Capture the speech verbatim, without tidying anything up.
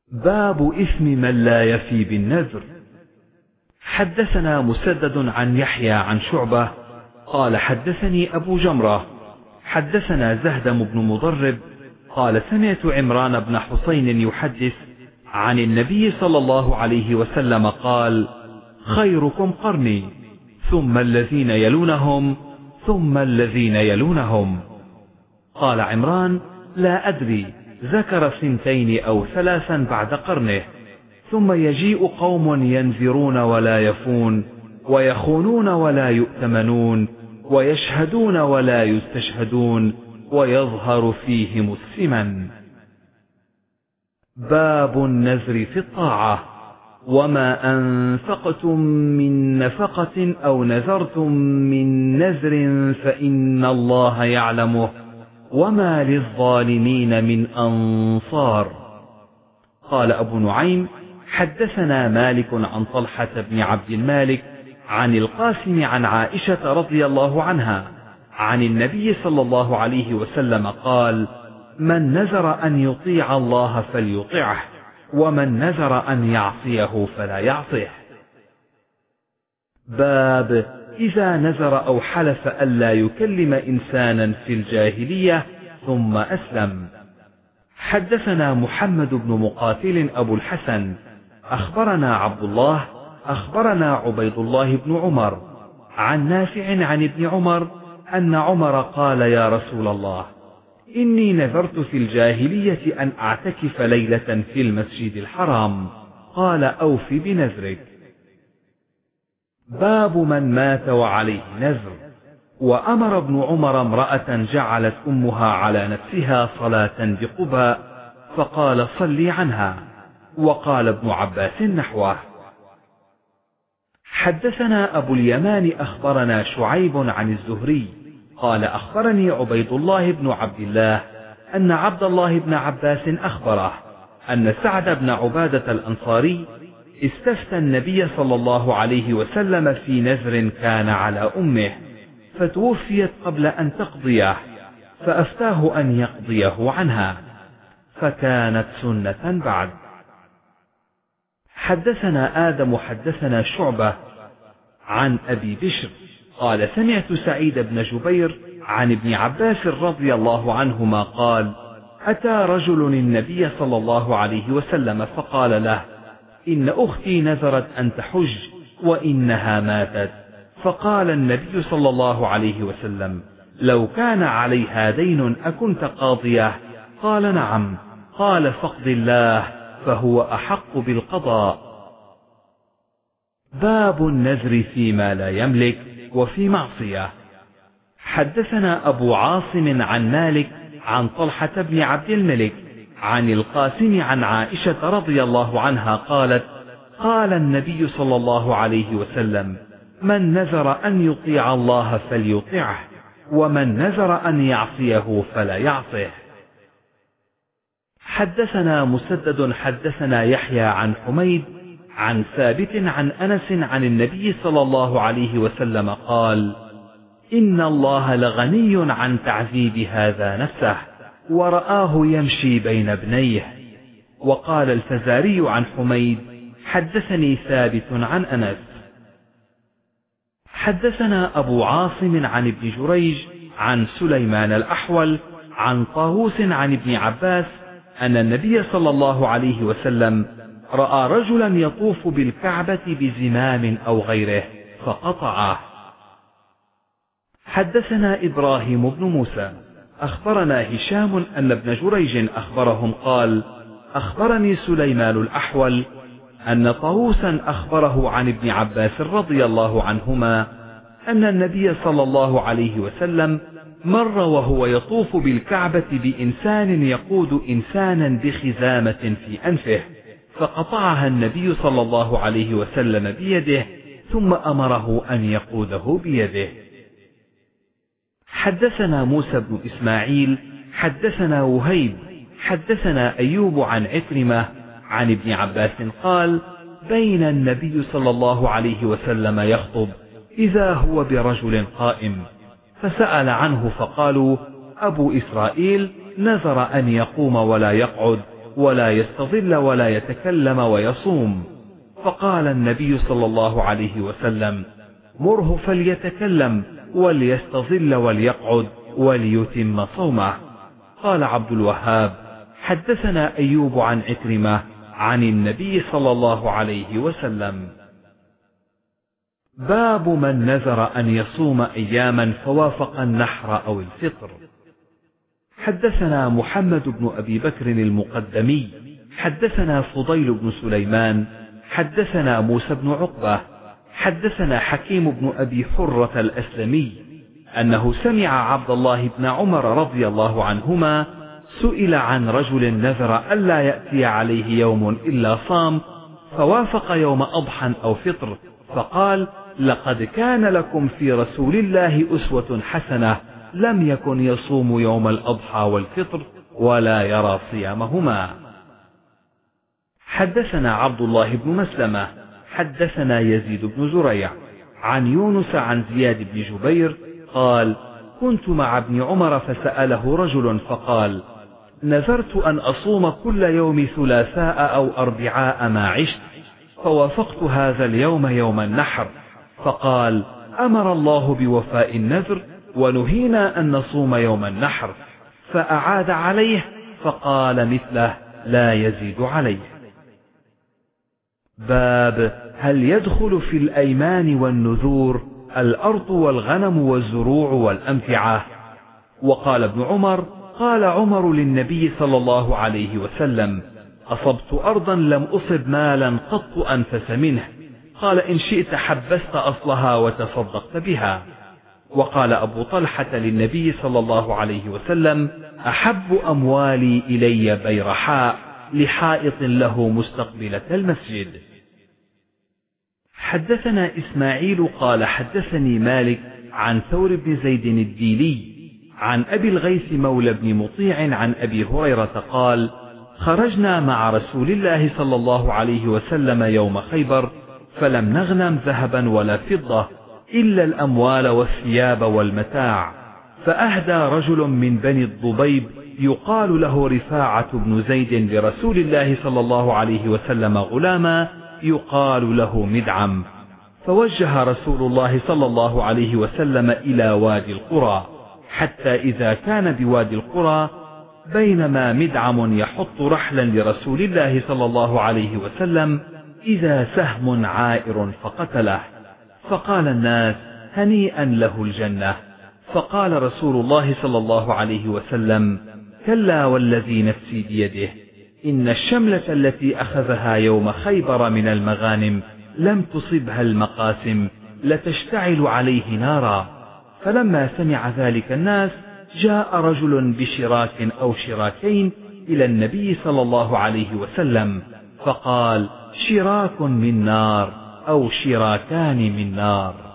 باب إثم من لا يفي بالنذر. حدثنا مسدد عن يحيى عن شعبة قال حدثني أبو جمرة حدثنا زهدم بن مضرب قال سمعت عمران بن حسين يحدث عن النبي صلى الله عليه وسلم قال: خيركم قرني ثم الذين يلونهم ثم الذين يلونهم. قال عمران: لا أدري، ذكر سنتين أو ثلاثا بعد قرنه. ثم يجيء قوم ينذرون ولا يفون، ويخونون ولا يؤتمنون، ويشهدون ولا يستشهدون، ويظهر فيهم السمن. باب النذر في الطاعة. وما أنفقتم من نفقة أو نذرتم من نذر فإن الله يعلمه، وما للظالمين من أنصار. قال أبو نعيم: حدثنا مالك عن طلحة بن عبد المالك عن القاسم عن عائشة رضي الله عنها عن النبي صلى الله عليه وسلم قال: من نذر أن يطيع الله فليطعه، ومن نذر أن يعصيه فلا يعصيه. باب إذا نذر أو حلف ألا يكلم إنسانا في الجاهلية ثم أسلم. حدثنا محمد بن مقاتل أبو الحسن أخبرنا عبد الله أخبرنا عبيد الله بن عمر عن نافع عن ابن عمر أن عمر قال: يا رسول الله، إني نذرت في الجاهلية أن أعتكف ليلة في المسجد الحرام. قال: أوف بنذرك. باب من مات وعليه نذر. وأمر ابن عمر امرأة جعلت أمها على نفسها صلاة بقباء فقال: صلي عنها. وقال ابن عباس نحوه. حدثنا أبو اليمان أخبرنا شعيب عن الزهري قال: أخبرني عبيد الله بن عبد الله أن عبد الله بن عباس أخبره أن سعد بن عبادة الأنصاري استفتى النبي صلى الله عليه وسلم في نذر كان على أمه فتوفيت قبل أن تقضيه، فأفتاه أن يقضيه عنها، فكانت سنة بعد. حدثنا آدم حدثنا شعبة عن أبي بشر قال: سمعت سعيد بن جبير عن ابن عباس رضي الله عنهما قال: أتى رجل النبي صلى الله عليه وسلم فقال له: إن أختي نذرت أن تحج وإنها ماتت. فقال النبي صلى الله عليه وسلم: لو كان عليها دين أكنت قاضيه؟ قال: نعم. قال: فاقض الله فهو أحق بالقضاء. باب النذر فيما لا يملك وفي معصية. حدثنا أبو عاصم عن مالك عن طلحة بن عبد الملك عن القاسم عن عائشة رضي الله عنها قالت: قال النبي صلى الله عليه وسلم: من نذر أن يطيع الله فليطعه، ومن نذر أن يعصيه فلا يعصيه. حدثنا مسدد حدثنا يحيى عن حميد عن ثابت عن أنس عن النبي صلى الله عليه وسلم قال: إن الله لغني عن تعذيب هذا نفسه، ورآه يمشي بين ابنيه. وقال الفزاري عن حميد: حدثني ثابت عن أنس. حدثنا أبو عاصم عن ابن جريج عن سليمان الأحول عن طاووس عن ابن عباس أن النبي صلى الله عليه وسلم رأى رجلا يطوف بالكعبة بزمام أو غيره فقطعه. حدثنا إبراهيم بن موسى أخبرنا هشام أن ابن جريج أخبرهم قال: أخبرني سليمان الأحول أن طاووسا أخبره عن ابن عباس رضي الله عنهما أن النبي صلى الله عليه وسلم مر وهو يطوف بالكعبة بإنسان يقود إنسانا بخزامة في أنفه، فقطعها النبي صلى الله عليه وسلم بيده ثم أمره أن يقوده بيده. حدثنا موسى بن إسماعيل حدثنا وهيب حدثنا أيوب عن عكرمة عن ابن عباس قال: بين النبي صلى الله عليه وسلم يخطب إذا هو برجل قائم، فسأل عنه فقالوا: أبو إسرائيل نذر أن يقوم ولا يقعد، ولا يستظل ولا يتكلم ويصوم. فقال النبي صلى الله عليه وسلم: مره فليتكلم وليستظل وليقعد وليتم صومه. قال عبد الوهاب: حدثنا أيوب عن عكرمة عن النبي صلى الله عليه وسلم. باب من نذر أن يصوم أياما فوافق النحر أو الفطر. حدثنا محمد بن أبي بكر المقدمي حدثنا فضيل بن سليمان حدثنا موسى بن عقبة حدثنا حكيم بن أبي حرة الأسلمي أنه سمع عبد الله بن عمر رضي الله عنهما سئل عن رجل نذر ألا يأتي عليه يوم إلا صام فوافق يوم أضحى أو فطر، فقال: لقد كان لكم في رسول الله أسوة حسنة، لم يكن يصوم يوم الأضحى والفطر ولا يرى صيامهما. حدثنا عبد الله بن مسلمة حدثنا يزيد بن زريع عن يونس عن زياد بن جبير قال: كنت مع ابن عمر فسأله رجل فقال: نذرت أن أصوم كل يوم ثلاثاء أو أربعاء ما عشت، فوافقت هذا اليوم يوم النحر، فقال: أمر الله بوفاء النذر ونهينا أن نصوم يوم النحر، فأعاد عليه فقال مثله لا يزيد عليه. باب هل يدخل في الأيمان والنذور الأرض والغنم والزروع والأمتعة؟ وقال ابن عمر: قال عمر للنبي صلى الله عليه وسلم: أصبت أرضا لم أصب مالا قط أنفس منه، قال: إن شئت حبست أصلها وتصدقت بها. وقال أبو طلحة للنبي صلى الله عليه وسلم: أحب أموالي إلي بيرحاء لحائط له مستقبلة المسجد. حدثنا إسماعيل قال حدثني مالك عن ثور بن زيد الديلي عن أبي الغيث مولى بن مطيع عن أبي هريرة قال: خرجنا مع رسول الله صلى الله عليه وسلم يوم خيبر، فلم نغنم ذهبا ولا فضة إلا الأموال والثياب والمتاع، فأهدى رجل من بني الضبيب يقال له رفاعة بن زيد لرسول الله صلى الله عليه وسلم غلاما يقال له مدعم، فوجه رسول الله صلى الله عليه وسلم إلى وادي القرى، حتى إذا كان بوادي القرى بينما مدعم يحط رحلا لرسول الله صلى الله عليه وسلم إذا سهم عائر فقتله، فقال الناس: هنيئا له الجنة. فقال رسول الله صلى الله عليه وسلم: كلا والذي نفسي بيده، إن الشملة التي أخذها يوم خيبر من المغانم لم تصبها المقاسم لتشتعل عليه نارا. فلما سمع ذلك الناس جاء رجل بشراك أو شراكين إلى النبي صلى الله عليه وسلم فقال: شراك من نار أو شراكان من نار.